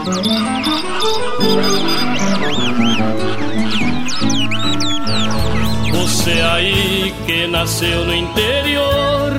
Você aí que nasceu no interior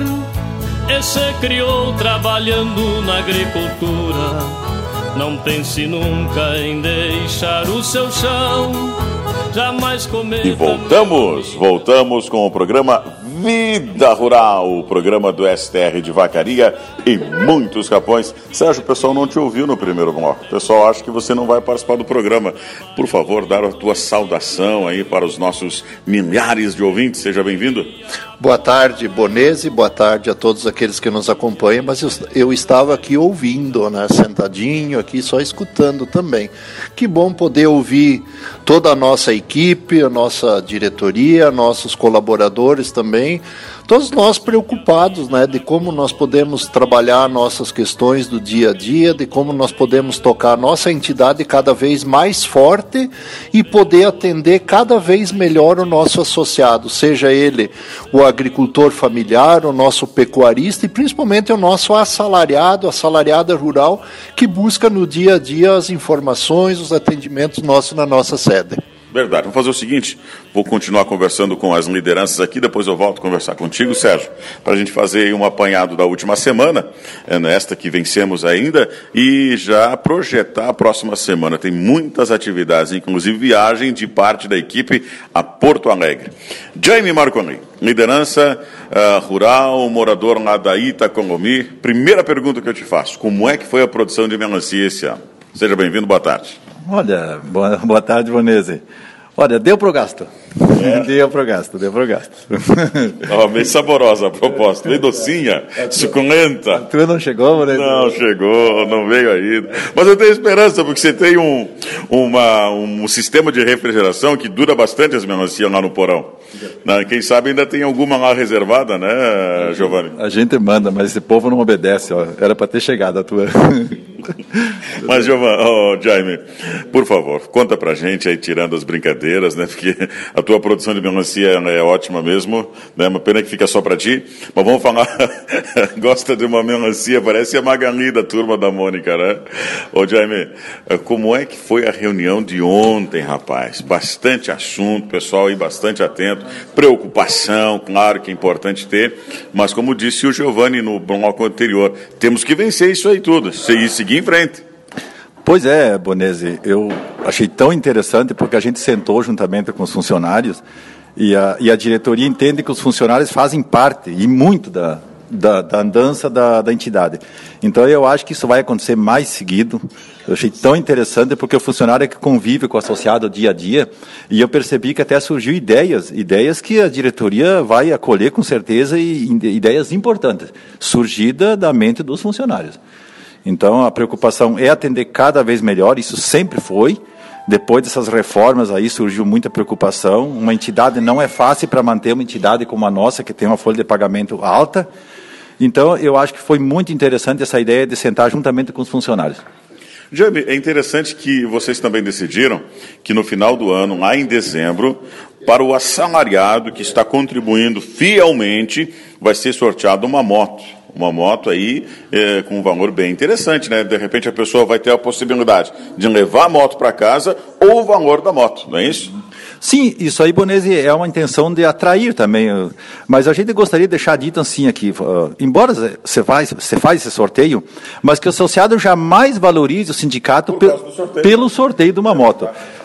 e se criou trabalhando na agricultura, não pense nunca em deixar o seu chão, jamais comer. E voltamos com o programa Vida Rural, o programa do STR de Vacaria e muitos Capões. Sérgio, o pessoal não te ouviu no primeiro bloco. O pessoal acha que você não vai participar do programa. Por favor, dar a tua saudação aí para os nossos milhares de ouvintes. Seja bem-vindo. Boa tarde, Bonese, boa tarde a todos aqueles que nos acompanham, mas eu estava aqui ouvindo, né, sentadinho aqui, só escutando também. Que bom poder ouvir toda a nossa equipe, a nossa diretoria, nossos colaboradores também, todos nós preocupados, né, de como nós podemos trabalhar nossas questões do dia a dia, de como nós podemos tocar a nossa entidade cada vez mais forte e poder atender cada vez melhor o nosso associado, seja ele o agricultor familiar, o nosso pecuarista e principalmente o nosso assalariada rural, que busca no dia a dia as informações, os atendimentos nossos na nossa sede. Verdade. Vamos fazer o seguinte, vou continuar conversando com as lideranças aqui, depois eu volto a conversar contigo, Sérgio, para a gente fazer um apanhado da última semana, nesta que vencemos ainda, e já projetar a próxima semana. Tem muitas atividades, inclusive viagem de parte da equipe a Porto Alegre. Jaime Marconi, liderança rural, morador lá da Itacongomi. Primeira pergunta que eu te faço, como é que foi a produção de melancia esse ano? Seja bem-vindo, boa tarde. Olha, boa tarde, Bonese. Olha, deu pro gasto. Deu pro gasto. Estava bem saborosa a proposta, bem docinha, suculenta. A tua não chegou, Bonese? Não chegou, não veio ainda. Mas eu tenho esperança, porque você tem um sistema de refrigeração que dura bastante as melancias lá no porão. Quem sabe ainda tem alguma lá reservada, né, Giovanni? A gente manda, mas esse povo não obedece, ó. Era para ter chegado a tua. Mas, Jaime, por favor, conta pra gente aí, tirando as brincadeiras, né? Porque a tua produção de melancia é ótima mesmo, né? Uma pena que fica só pra ti. Mas vamos falar, gosta de uma melancia, parece a Magali da turma da Mônica, né? Ô, Jaime, como é que foi a reunião de ontem, rapaz? Bastante assunto, pessoal aí bastante atento, preocupação, claro que é importante ter, mas como disse o Giovanni no bloco anterior, temos que vencer isso aí tudo, e seguir em frente. Pois é, Bonese, eu achei tão interessante porque a gente sentou juntamente com os funcionários e a diretoria entende que os funcionários fazem parte, e muito, da andança da entidade. Então eu acho que isso vai acontecer mais seguido. Eu achei tão interessante porque o funcionário é que convive com o associado dia a dia, e eu percebi que até surgiu ideias que a diretoria vai acolher com certeza, e ideias importantes, surgida da mente dos funcionários. Então a preocupação é atender cada vez melhor, isso sempre foi. Depois dessas reformas aí surgiu muita preocupação. Uma entidade não é fácil para manter uma entidade como a nossa, que tem uma folha de pagamento alta. Então eu acho que foi muito interessante essa ideia de sentar juntamente com os funcionários. Jaime, é interessante que vocês também decidiram que no final do ano, lá em dezembro, para o assalariado que está contribuindo fielmente, vai ser sorteada uma moto. Uma moto aí com um valor bem interessante, né? De repente a pessoa vai ter a possibilidade de levar a moto para casa ou o valor da moto, não é isso? Sim, isso aí, Bonese, é uma intenção de atrair também, mas a gente gostaria de deixar dito assim aqui, embora você faz esse sorteio, mas que o associado jamais valorize o sindicato pelo sorteio de uma moto.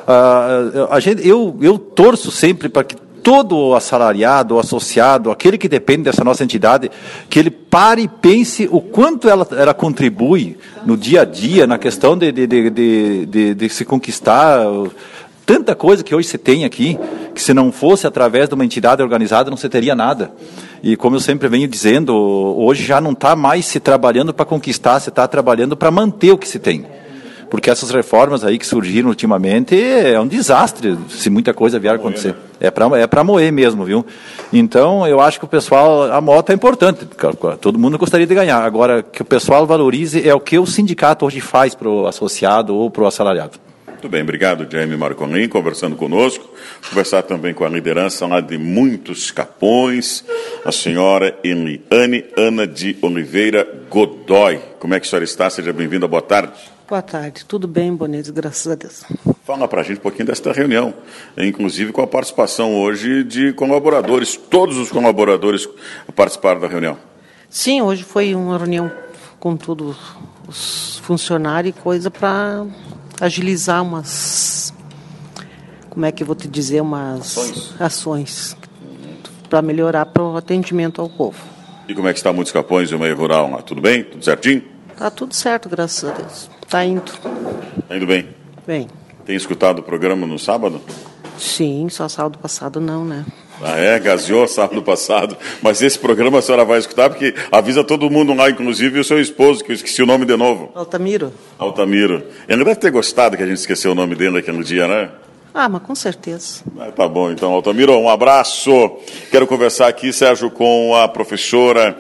Eu torço sempre para que todo assalariado, o associado, aquele que depende dessa nossa entidade, que ele pare e pense o quanto ela contribui no dia a dia, na questão de se conquistar tanta coisa que hoje se tem aqui, que se não fosse através de uma entidade organizada não se teria nada. E como eu sempre venho dizendo, hoje já não está mais se trabalhando para conquistar, se está trabalhando para manter o que se tem. Porque essas reformas aí que surgiram ultimamente é um desastre se muita coisa vier a acontecer. É para moer mesmo, viu? Então, eu acho que o pessoal, a moto é importante, todo mundo gostaria de ganhar. Agora, que o pessoal valorize é o que o sindicato hoje faz para o associado ou para o assalariado. Muito bem, obrigado, Jaime Marconin, conversando conosco. Conversar também com a liderança lá de muitos Capões, a senhora Eliane Ana de Oliveira Godoy. Como é que a senhora está? Seja bem-vinda, boa tarde. Boa tarde. Tudo bem, Bonese, graças a Deus. Fala para a gente um pouquinho desta reunião, inclusive com a participação hoje de colaboradores. Todos os colaboradores participaram da reunião. Sim, hoje foi uma reunião com todos os funcionários e coisa para agilizar umas... Como é que eu vou te dizer? Umas ações para melhorar o atendimento ao povo. E como é que está Muitos Capões e o meio rural lá? Tudo bem? Tudo certinho? Está tudo certo, graças a Deus. Está indo. Está indo bem? Bem. Tem escutado o programa no sábado? Sim, só sábado passado não, né? Gaseou sábado passado. Mas esse programa a senhora vai escutar, porque avisa todo mundo lá, inclusive o seu esposo, que eu esqueci o nome de novo. Altamiro. Ele deve ter gostado que a gente esqueceu o nome dele naquele dia, né? Mas com certeza. Tá bom, então, Altamiro, um abraço. Quero conversar aqui, Sérgio, com a professora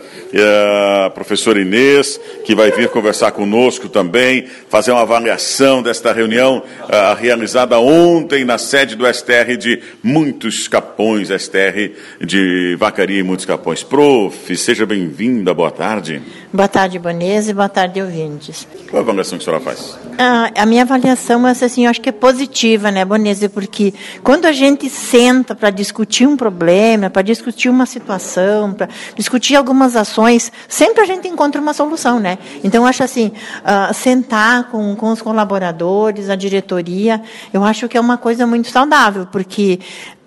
Inês, que vai vir conversar conosco também, fazer uma avaliação desta reunião realizada ontem na sede do STR de Muitos Capões, STR de Vacaria e Muitos Capões. Prof, seja bem-vinda, boa tarde. Boa tarde, Bonese, boa tarde, ouvintes. Qual a avaliação que a senhora faz? A minha avaliação, assim, eu acho que é positiva, né, Bonese, porque quando a gente senta para discutir um problema, para discutir uma situação, para discutir algumas ações, sempre a gente encontra uma solução, né? Então, eu acho assim, sentar com os colaboradores, a diretoria, eu acho que é uma coisa muito saudável, porque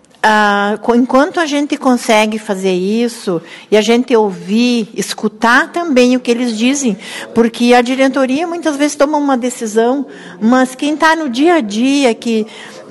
enquanto a gente consegue fazer isso e a gente ouvir, escutar também o que eles dizem, porque a diretoria muitas vezes toma uma decisão, mas quem está no dia a dia, que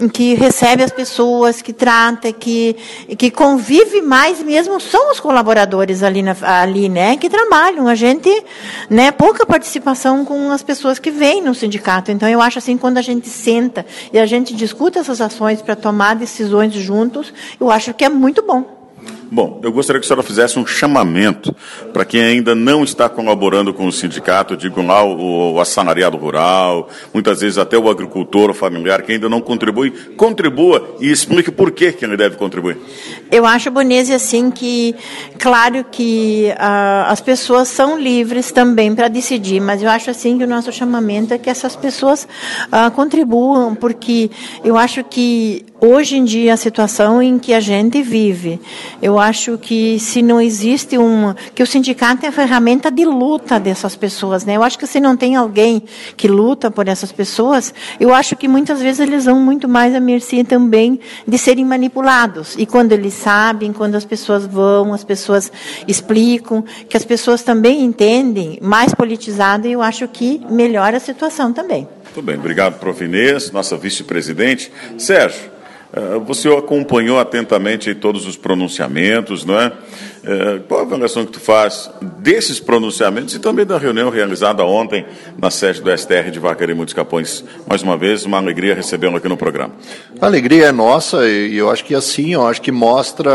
recebe as pessoas, que trata, que convive mais mesmo, são os colaboradores ali, né, que trabalham. A gente, né, pouca participação com as pessoas que vêm no sindicato. Então, eu acho assim, quando a gente senta e a gente discute essas ações para tomar decisões juntos, eu acho que é muito bom. Bom, eu gostaria que a senhora fizesse um chamamento para quem ainda não está colaborando com o sindicato, digo lá o assalariado rural, muitas vezes até o agricultor, o familiar, que ainda não contribui, contribua e explique por que ele deve contribuir. Eu acho, Bonese, assim, que, claro que as pessoas são livres também para decidir, mas eu acho, assim, que o nosso chamamento é que essas pessoas contribuam, porque eu acho que hoje em dia, a situação em que a gente vive, eu acho que se não existe que o sindicato é a ferramenta de luta dessas pessoas, né? Eu acho que se não tem alguém que luta por essas pessoas, eu acho que muitas vezes eles vão muito mais à mercê também de serem manipulados. E quando eles sabem, quando as pessoas vão, as pessoas explicam, que as pessoas também entendem, mais politizado, eu acho que melhora a situação também. Muito bem, obrigado, prof. Inês, nossa vice-presidente. Sérgio, você acompanhou atentamente todos os pronunciamentos, não é? Qual a avaliação que tu faz desses pronunciamentos e também da reunião realizada ontem na sede do STR de Vacaria e Muitos Capões? Mais uma vez, uma alegria recebê-lo aqui no programa. A alegria é nossa e eu acho que assim, eu acho que mostra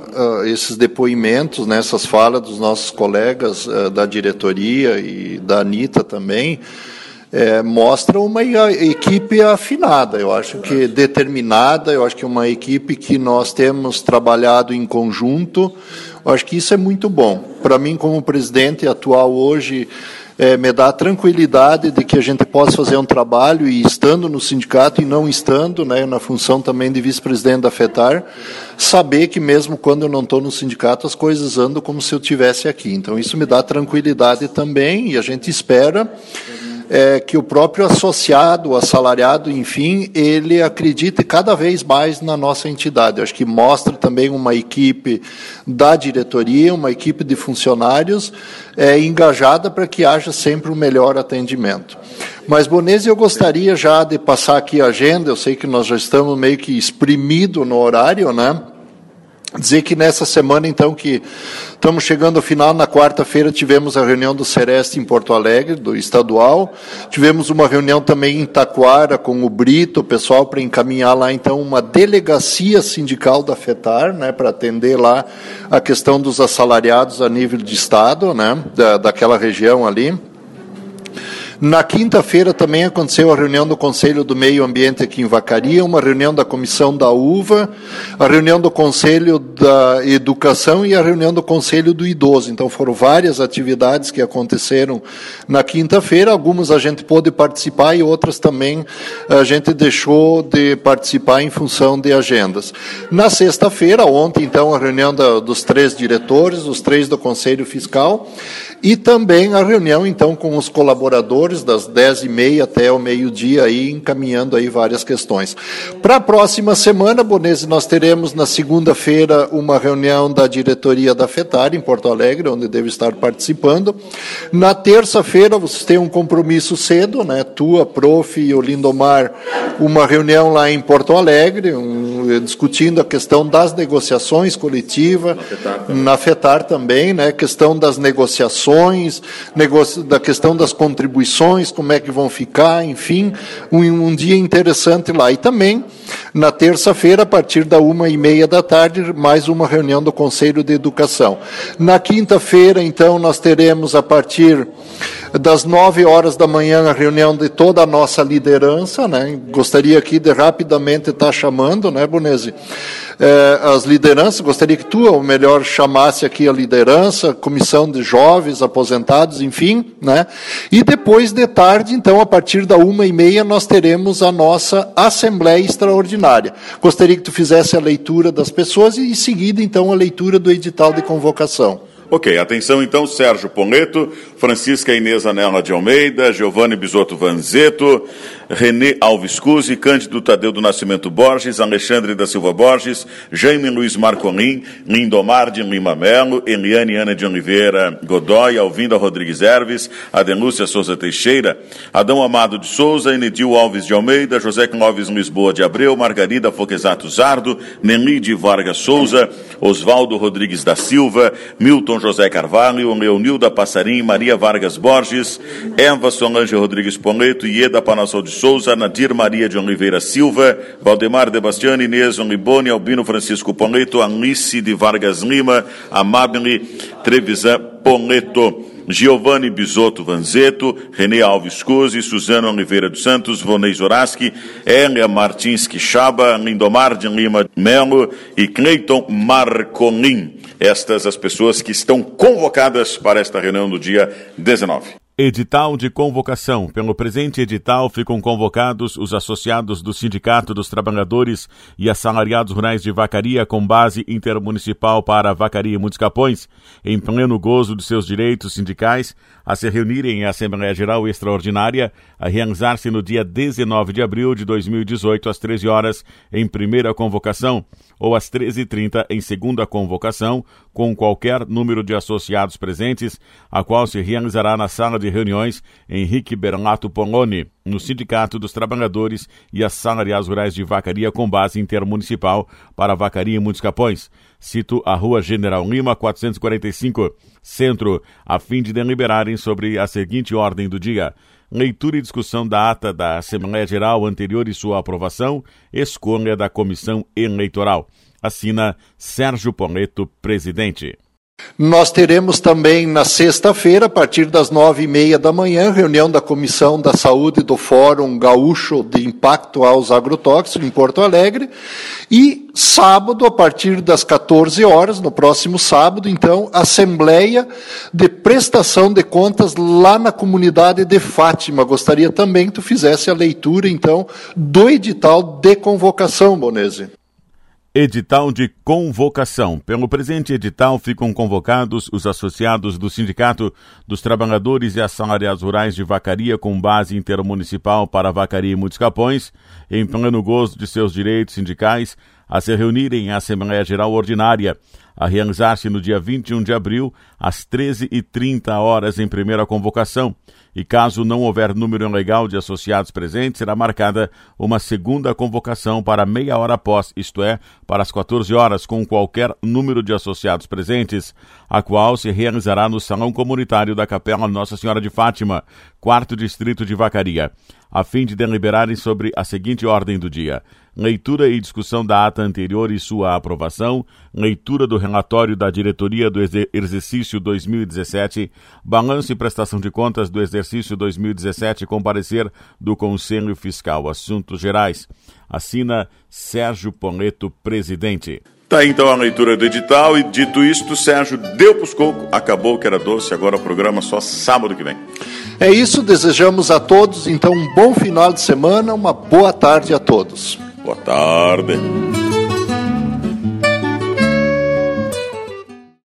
esses depoimentos, né, essas falas dos nossos colegas da diretoria e da Anitta também, mostra uma equipe afinada, eu acho que determinada, eu acho que uma equipe que nós temos trabalhado em conjunto, eu acho que isso é muito bom. Para mim, como presidente atual hoje, me dá a tranquilidade de que a gente possa fazer um trabalho e estando no sindicato e não estando, né, na função também de vice-presidente da FETAR, saber que mesmo quando eu não estou no sindicato, as coisas andam como se eu estivesse aqui. Então, isso me dá tranquilidade também e a gente espera que o próprio associado, o assalariado, enfim, ele acredite cada vez mais na nossa entidade. Eu acho que mostra também uma equipe da diretoria, uma equipe de funcionários engajada para que haja sempre um melhor atendimento. Mas, Bonese, eu gostaria já de passar aqui a agenda, eu sei que nós já estamos meio que espremidos no horário, né? Dizer que nessa semana, então, que estamos chegando ao final, na quarta-feira tivemos a reunião do Sereste em Porto Alegre, do estadual, tivemos uma reunião também em Taquara com o Brito, o pessoal para encaminhar lá, então, uma delegacia sindical da FETAR, né, para atender lá a questão dos assalariados a nível de estado, né, daquela região ali. Na quinta-feira também aconteceu a reunião do Conselho do Meio Ambiente aqui em Vacaria, uma reunião da Comissão da Uva, a reunião do Conselho da Educação e a reunião do Conselho do Idoso. Então foram várias atividades que aconteceram na quinta-feira, algumas a gente pôde participar e outras também a gente deixou de participar em função de agendas. Na sexta-feira, ontem então, a reunião dos 3 diretores, os 3 do Conselho Fiscal, e também a reunião então com os colaboradores das 10h30 até o meio-dia, aí, encaminhando aí várias questões. Para a próxima semana, Bonese, nós teremos na segunda-feira uma reunião da diretoria da FETAR em Porto Alegre, onde devo estar participando. Na terça-feira, vocês têm um compromisso cedo, né? Tu, a Prof. e o Lindomar, uma reunião lá em Porto Alegre, discutindo a questão das negociações coletivas, na FETAR também, né? Questão das negociações, da questão das contribuições, como é que vão ficar, enfim, um dia interessante lá. E também, na terça-feira, a partir da 1h30 da tarde, mais uma reunião do Conselho de Educação. Na quinta-feira, então, nós teremos, a partir das 9h da manhã, a reunião de toda a nossa liderança, né? Gostaria aqui de rapidamente estar chamando, né, Bonese? As lideranças, gostaria que tu, ou melhor, chamasse aqui a liderança, comissão de jovens, aposentados, enfim, né? E depois de tarde, então, a partir da 1h30, nós teremos a nossa Assembleia Extraordinária. Gostaria que tu fizesse a leitura das pessoas e, em seguida, então, a leitura do edital de convocação. Ok, atenção então, Sérgio Ponleto, Francisca Inês Anela de Almeida, Giovanni Bisotto Vanzetto, René Alves Cusi, Cândido Tadeu do Nascimento Borges, Alexandre da Silva Borges, Jaime Luiz Marcolin, Lindomar de Lima Melo, Eliane Ana de Oliveira Godoy, Alvinda Rodrigues Herves, Adenúcia Souza Teixeira, Adão Amado de Souza, Enedil Alves de Almeida, José Clóvis Lisboa de Abreu, Margarida Foquesato Zardo, Nelide Vargas Souza, Osvaldo Rodrigues da Silva, Milton José Carvalho, Leonilda Passarim, Maria Vargas Borges, Eva Solange Rodrigues Ponleto, Ieda Panassol de Souza, Nadir Maria de Oliveira Silva, Valdemar de Bastiani, Inês Onibone, Albino Francisco Ponleto, Anice de Vargas Lima, Amabile Trevisan Ponleto, Giovanni Bisotto Vanzetto, René Alves Cusi, Suzana Oliveira dos Santos, Vonei Zoraski, Elia Martins Quixaba, Lindomar de Lima Melo e Cleiton Marcolin. Estas as pessoas que estão convocadas para esta reunião do dia 19. Edital de convocação. Pelo presente edital ficam convocados os associados do Sindicato dos Trabalhadores e Assalariados Rurais de Vacaria com base intermunicipal para Vacaria e Muitos Capões, em pleno gozo de seus direitos sindicais, a se reunirem em Assembleia Geral Extraordinária, a realizar-se no dia 19 de abril de 2018, às 13 horas, em primeira convocação, ou às 13h30 em segunda convocação, com qualquer número de associados presentes, a qual se realizará na sala de reuniões Henrique Bernato Poloni, no Sindicato dos Trabalhadores e Assalariados Rurais de Vacaria com base intermunicipal para Vacaria e Muitos Capões. Cito a Rua General Lima, 445, Centro, a fim de deliberarem sobre a seguinte ordem do dia: leitura e discussão da ata da Assembleia Geral anterior e sua aprovação, escolha da Comissão Eleitoral. Assina Sérgio Ponleto, presidente. Nós teremos também na sexta-feira, a partir das 9h30 da manhã, reunião da Comissão da Saúde do Fórum Gaúcho de Impacto aos Agrotóxicos em Porto Alegre, e sábado, a partir das 14 horas, no próximo sábado, então, Assembleia de Prestação de Contas lá na comunidade de Fátima. Gostaria também que tu fizesse a leitura, então, do edital de convocação, Bonese. Edital de convocação. Pelo presente edital ficam convocados os associados do Sindicato dos Trabalhadores e Assalariados Rurais de Vacaria com base intermunicipal para Vacaria e Muitos Capões, em pleno gozo de seus direitos sindicais, a se reunirem em Assembleia Geral Ordinária, a realizar-se no dia 21 de abril, às 13h30 em primeira convocação, e caso não houver número legal de associados presentes, será marcada uma segunda convocação para meia hora após, isto é, para as 14 horas, com qualquer número de associados presentes, a qual se realizará no Salão Comunitário da Capela Nossa Senhora de Fátima, 4º Distrito de Vacaria, a fim de deliberarem sobre a seguinte ordem do dia: leitura e discussão da ata anterior e sua aprovação, leitura do relatório da diretoria do exercício 2017, balanço e prestação de contas do exercício 2017 com parecer do Conselho Fiscal. Assuntos gerais. Assina Sérgio Poleto, presidente. Tá aí então a leitura do edital e dito isto, Sérgio deu pros cocos, acabou o que era doce, agora o programa só sábado que vem. É isso, desejamos a todos então um bom final de semana, uma boa tarde a todos. Boa tarde.